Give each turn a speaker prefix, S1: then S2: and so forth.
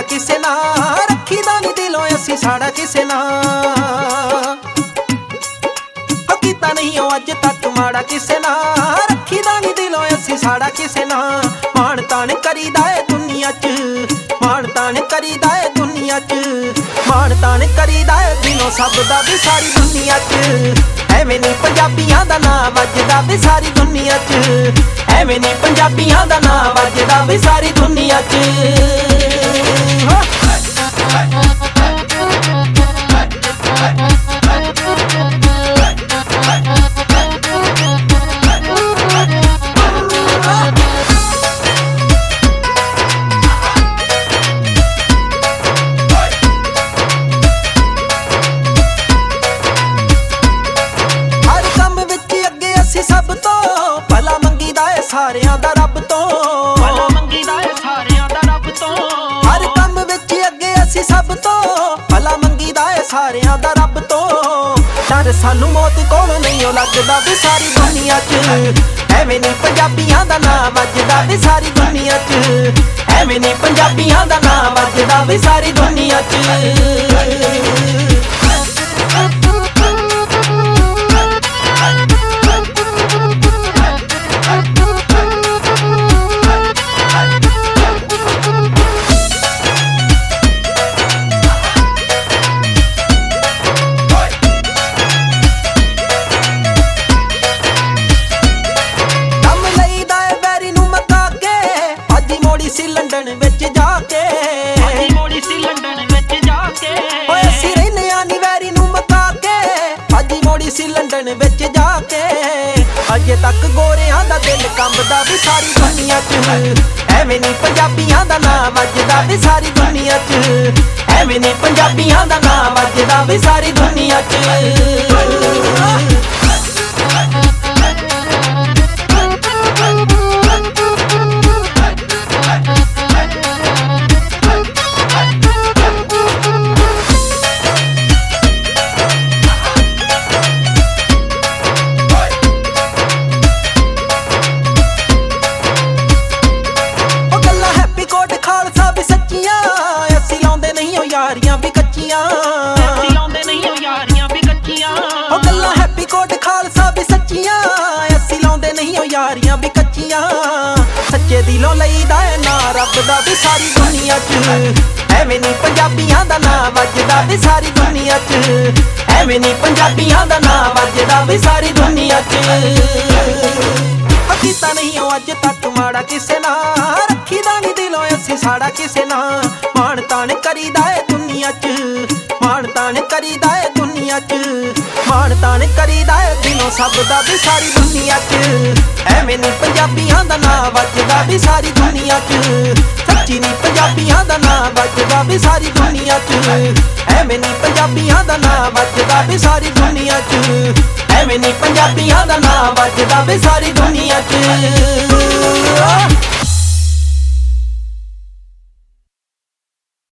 S1: ਕਿਸੇ ਨਾਲ, ਰੱਖੀ ਦਾ ਨੀ ਦਿਲੋਂ ਅਸੀਂ ਸਾੜਾ ਕਿਸੇ ਨਾਲ। ਕੀਤਾ ਨਹੀਂ ਉਹ ਅੱਜ ਤੱਕ ਮਾੜਾ ਕਿਸੇ ਨਾਲ, ਰੱਖੀ ਦਾ ਨੀ ਦਿਲੋਂ ਅਸੀਂ ਸਾੜਾ ਕਿਸੇ ਨਾਲ। ਮਾਣ ਤਾਣ ਕਰੀਦਾ ਏ ਦੁਨੀਆ 'ਚ, ਮਾਣ ਤਾਣ ਕਰੀਦਾ ਏ ਦੁਨੀਆ 'ਚ, ਮਾਣ ਤਾਣ ਕਰੀਦਾ ਏ ਦਿਲੋਂ ਸਭ ਦਾ ਵੀ ਸਾਰੀ ਦੁਨੀਆ 'ਚ। ਐਵੇਂ ਨੀ ਪੰਜਾਬੀਆਂ ਦਾ ਨਾਂ ਵੱਜਦਾ ਵੀ ਸਾਰੀ ਦੁਨੀਆ 'ਚ, ਐਵੇਂ ਨੀ ਪੰਜਾਬੀਆਂ ਦਾ ਨਾਂ ਵੱਜਦਾ ਵੀ ਸਾਰੀ ਦੁਨੀਆ 'ਚ। ਸਭ ਤੋਂ ਭਲਾ ਮੰਗੀਦਾ ਏ ਸਾਰਿਆਂ ਦਾ ਰੱਬ ਤੋਂ, ਭਲਾ ਮੰਗੀਦਾ ਏ ਸਾਰਿਆਂ ਦਾ ਰੱਬ ਤੋਂ। ਹਰ ਕੰਮ ਵਿੱਚ ਅੱਗੇ ਅਸੀਂ ਸਭ ਤੋਂ ਭਲਾ ਮੰਗੀਦਾ ਏ ਸਾਰਿਆਂ ਦਾ ਰੱਬ ਤੋਂ। ਡਰ ਸਾਨੂੰ ਮੌਤ ਕੋਲੋਂ ਨਹੀਂ ਲੱਗਦਾ ਵੀ ਸਾਰੀ ਦੁਨੀਆ 'ਚ, ਐਵੇਂ ਨੀ ਪੰਜਾਬੀਆਂ ਦਾ ਨਾਂ ਵੱਜਦਾ ਵੀ ਸਾਰੀ ਦੁਨੀਆ 'ਚ, ਐਵੇਂ ਨੀ ਪੰਜਾਬੀਆਂ ਦਾ ਨਾਂ ਵੱਜਦਾ ਵੀ ਸਾਰੀ ਦੁਨੀਆ 'ਚ। ਸੀ ਲੰਡਨ ਵਿੱਚ ਜਾ ਕੇ, ਅੱਜ ਮੋੜੀ ਸੀ ਲੰਡਨ ਵਿੱਚ ਜਾ ਕੇ। ਓਏ ਅਸੀਂ ਰਹਿੰਦੇ ਆ ਨੀ ਵੈਰੀ ਨੂੰ ਮਕਾ ਕੇ, ਅੱਜ ਮੋੜੀ ਸੀ ਲੰਡਨ ਵਿੱਚ ਜਾ ਕੇ। ਅਜੇ ਤੱਕ ਗੋਰਿਆਂ ਦਾ ਦਿਲ ਕੰਬਦਾ ਵੀ ਸਾਰੀ ਦੁਨੀਆ 'ਚ, ਐਵੇਂ ਨੀ ਪੰਜਾਬੀਆਂ ਦਾ ਨਾਂ ਵੱਜਦਾ ਵੀ ਸਾਰੀ ਦੁਨੀਆ 'ਚ, ਐਵੇਂ ਨੀ ਪੰਜਾਬੀਆਂ ਦਾ ਨਾਂ ਵੱਜਦਾ ਵੀ ਸਾਰੀ ਦੁਨੀਆ 'ਚ। ਯਾਰੀਆਂ ਵੀ ਕੱਚੀਆਂ, ਅਸੀਂ ਲਾਉਂਦੇ ਨਹੀਂ ਉਹ ਯਾਰੀਆਂ ਵੀ ਕੱਚੀਆਂ। ਉਹ ਗੱਲਾਂ ਹੈਪੀ ਕੋਟ ਖਾਲਸਾ ਵੀ ਸੱਚੀਆਂ, ਅਸੀਂ ਲਾਉਂਦੇ ਨਹੀਂ ਉਹ ਯਾਰੀਆਂ ਵੀ ਕੱਚੀਆਂ। ਸੱਚੇ ਦਿਲੋਂ ਲਈਦਾ ਏ ਨਾਂ ਰੱਬ ਦਾ ਵੀ ਸਾਰੀ ਦੁਨੀਆ 'ਚ, ਐਵੇਂ ਨੀ ਪੰਜਾਬੀਆਂ ਦਾ ਨਾਂ ਵੱਜਦਾ ਵੀ ਸਾਰੀ ਦੁਨੀਆ 'ਚ, ਐਵੇਂ ਨੀ ਪੰਜਾਬੀਆਂ ਦਾ ਨਾਂ ਵੱਜਦਾ ਵੀ ਸਾਰੀ ਦੁਨੀਆ 'ਚ। ਕੀਤਾ ਨਹੀਂ ਉਹ ਅੱਜ ਤੱਕ ਮਾੜਾ ਕਿਸੇ ਨਾਲ, ਰੱਖੀ ਦਾ ਨੀ ਦਿਲੋਂ ਅਸੀਂ ਸਾੜਾ ਕਿਸੇ ਨਾਲ। ਮਾਣ ਤਾਣ ਕਰੀਦਾ ਏ ਦੁਨੀਆ 'ਚ, ਮਾਣ ਤਾਣ ਕਰੀਦਾ ਏ ਦੁਨੀਆ 'ਚ, ਮਾਣ ਤਾਣ ਕਰੀਦਾ ਏ ਦਿਲੋਂ ਸਭ ਦਾ ਵੀ ਸਾਰੀ ਦੁਨੀਆ 'ਚ। ਐਵੇਂ ਨੀ ਪੰਜਾਬੀਆਂ ਦਾ ਨਾਂ ਵੱਜਦਾ ਵੀ ਸਾਰੀ ਦੁਨੀਆ 'ਚ, ਸੱਚੀ ਨੀ ਪੰਜਾਬੀਆਂ ਦਾ ਨਾਂ ਵੱਜਦਾ ਵੀ ਸਾਰੀ ਦੁਨੀਆ 'ਚ, ਐਵੇਂ ਨੀ ਪੰਜਾਬੀਆਂ ਦਾ ਨਾਂ ਵੱਜਦਾ ਵੀ ਸਾਰੀ ਦੁਨੀਆ 'ਚ, ਐਵੇਂ ਨੀ ਪੰਜਾਬੀਆਂ ਦਾ ਨਾਂ ਵੱਜਦਾ ਵੀ ਸਾਰੀ ਦੁਨੀਆ 'ਚ।